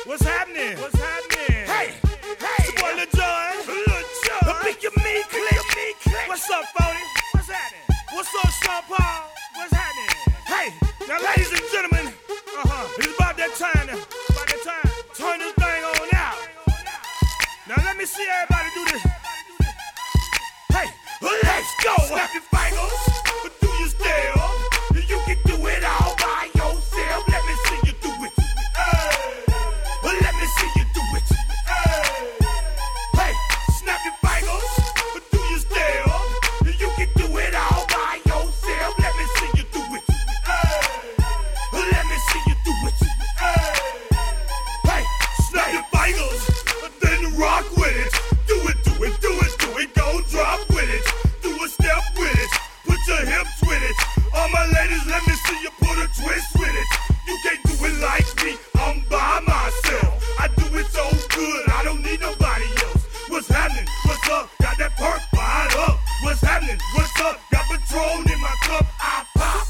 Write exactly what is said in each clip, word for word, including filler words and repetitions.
What's happening? What's happening? Hey, hey, it's your boy Lil Jon. Lil Jon. The pick your me click. What's up, Phony? What's happening? What's up, Sean Paul? What's happening? Hey, now ladies and gentlemen, uh-huh, it's about that time now. About that time. Turn this thing on out. Now let me see everybody do this. Hey, let's go. Snap your fingers, but do you still? You can do it all by yourself. Let me see you do it. Hey, let me see you do it. Hey, hey, snap your fingers, but do you still? You can do it all by yourself. Let me see you do it. Hey, let me see you do it. Hey, hey, snap your fingers, then rock with it. Do it, do it, do it, do it. Go drop with it. Do a step with it. Put your hips with it. All my ladies, let me see you put a twist with it. You can't do it like me, I'm by myself. I do it so good, I don't need nobody else. What's happening? What's up? Got that perk fired up. What's happening? What's up? Got Patron in my cup. I pop,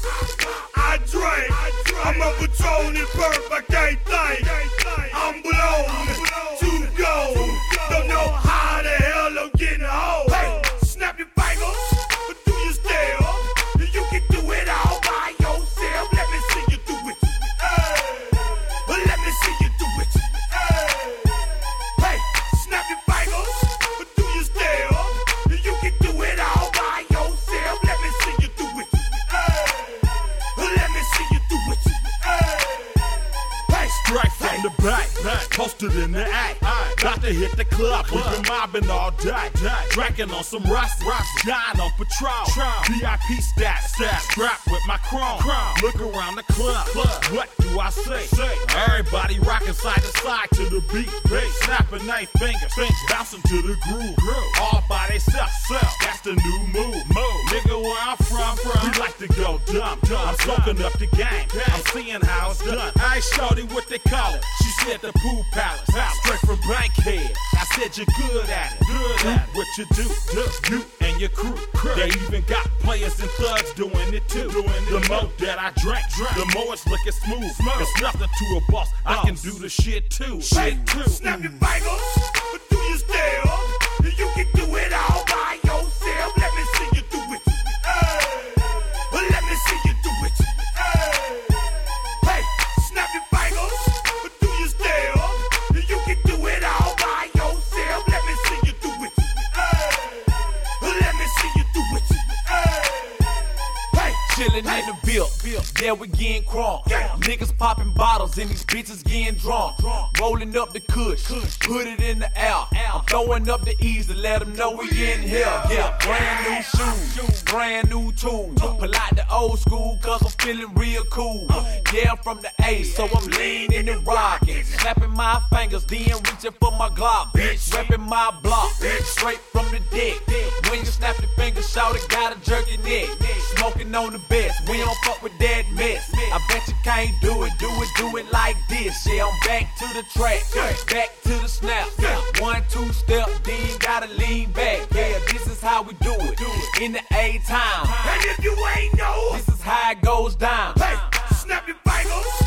I drink. I'm a Patron and perk, I can't think. I'm blown, too gold. Don't know how the hell I'm getting home. Hey, snap your fingers, but do you still? You can do it all by yourself. Let me see you do it. Hey, let me see you do it. Hey, hey, snap your fingers, but do you still? You can do it all by yourself. Let me see you do it. Hey, let me see you do it. Hey, hey, Straight from the back, posted in the act. About to hit the club, we've been mobbing all day. Drinking on some rust, dying on Patron. V I P stats, strapped with my chrome. Look around the club, what do I say? Everybody rocking side to side to the beat. Snapping they fingers, bouncing to the groove. All by themselves, that's the new move. Nigga, where I'm from, we like to go dumb. I'm soaking up the game, I'm seeing how it's done. I shorty what they call it. She said the pool palace, straight from Bankhead. I said you're good at it, good at it. What you do, do, you and your crew. They even got players and thugs doing it too. The more that I drink, the more it's looking smooth. It's nothing to a boss, I can do the shit too. Shit too. Snap your fingers, but do you still? You can do it all by yourself. Let me see you do it. Hey, let me see you do it. Hey, hey, snap your fingers, but do you still? You can do it all by yourself. Let me see you do it. Hey, let me see you do it. Hey, hey, Chillin' in the bill, yeah, we getting crunk. Niggas popping bottles and these bitches getting drunk. Rolling up the kush, put it in the air. I'm throwing up the ease to let them know we in here. Yeah, brand new shoes, brand new tools. Pull out the old school cause I'm feeling real cool. Yeah, I'm from the A, so I'm leaning and rocking. Snapping my fingers, then reaching for my Glock. Bitch, repping my block, straight from the deck. When you snap your fingers, shout it, gotta jerk your neck. Smoking on the best, we don't fuck with that mess. I bet you can't do it, do it, do it like this. Yeah, I'm back to the track, back to the snap. One, two step, then gotta lean back. Yeah, this is how we do it, in the A time. and if you ain't know, This is how it goes down. hey, snap your fingers,